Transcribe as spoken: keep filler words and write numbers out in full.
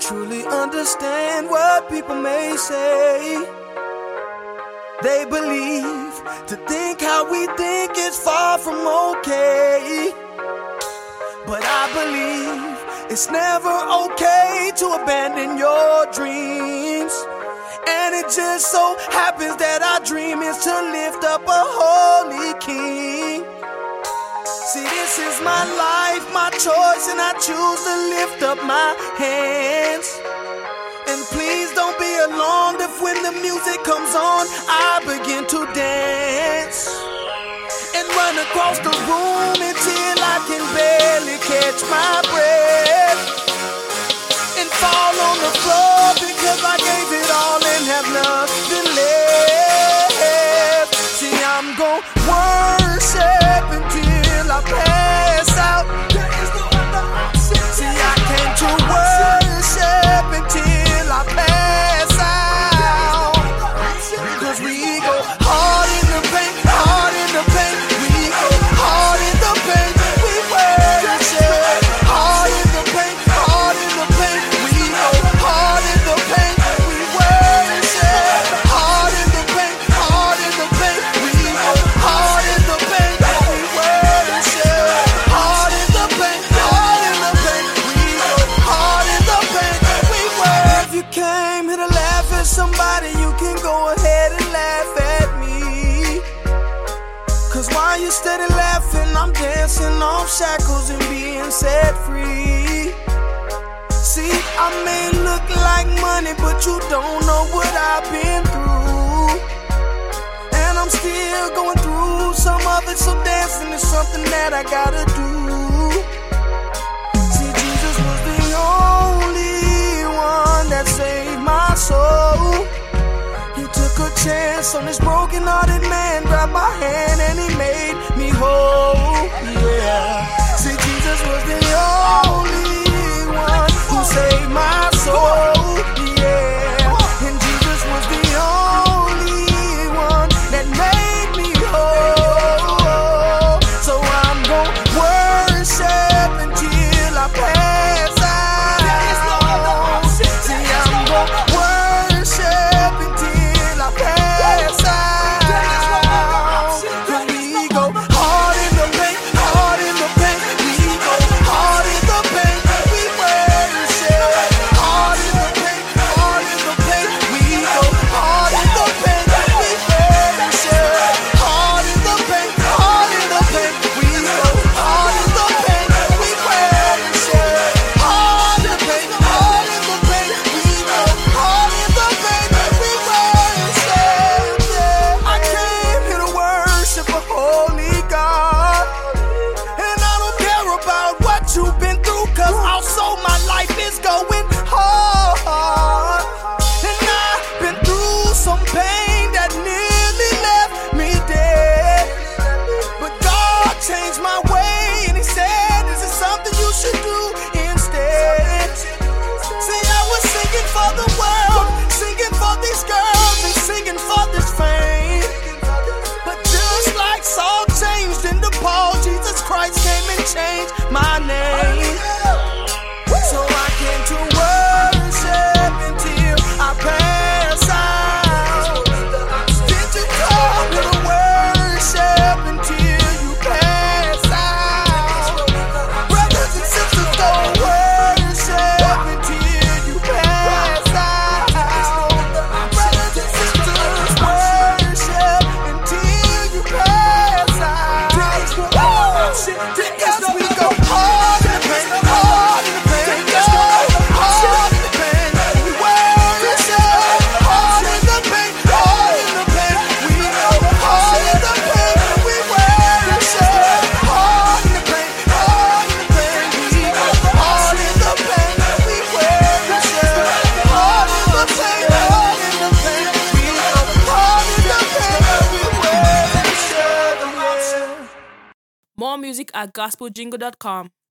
truly understand what people may say. They believe to think how we think is far from okay. But I believe it's never okay to abandon your dreams. And it just so happens that our dream is to lift up a holy king. See, this is my life, my choice, and I choose to lift up my hands. And please don't be alarmed if when the music comes on, I begin to dance and run across the room until I can barely catch my breath and fall on the floor because I gave it all and have nothing left. See, I'm gon' worship until I pass out. There is no other option. See, I came to worship until I pass out. Cause we go hard in the paint, hard in the paint. We go hard in the paint. We worship hard in the paint, hard in the paint. We go hard in the paint. We worship hard in the paint, hard in the paint. We go hard in the paint. We worship hard in the paint, hard in the paint. We go hard in the paint. We worship. If you came here to laugh at somebody, you can go ahead and laugh at me. Cause while you steady laughing, I'm dancing off shackles and being set free. See, I may look like money, but you don't know what I've been through. And I'm still going through some of it, so dancing is something that I gotta do. See, Jesus was the only one that saved my soul. He took a chance on this broken-hearted man, grabbed my hand and he made me whole. Yeah. See, Jesus was the only one who saved my soul. Yeah. And Jesus was the only one that made me whole. So I'm gonna worship until I pass out. See, I'm gonna worship until I pass out. Cause we go hard in the paint, hard in the paint. We go hard in the paint. We worship hard in the paint, hard in the paint. We go hard in the paint. We worship hard in the paint, hard in the paint. We go hard in the paint. We worship hard in the paint, hard in the paint. We go hard in the paint. We worship. I came here to worship a holy God. And I don't care about what you've been through, cause also my life is going hard. And I've been through some pain that nearly left me dead. But God changed my way and he said, this is something you should do instead. See, I was singing for the world, singing for these girls and singing for this fame. But just like Saul changed into Paul, Jesus Christ came and changed my name. So I came to worship until I pass out. Did you come to worship until you pass out? Brothers and sisters, don't worship until you pass out. Brothers and sisters, worship until you pass out. Because we go hard in the paint, hard in the paint, go hard in the paint. We worship hard in the paint, hard in the paint. We go hard in the paint. We worship hard in the paint, hard in the paint. We go hard in the paint. We worship hard in the paint, hard in the paint. We go hard in the paint. We worship. More music at gospel jingle dot com.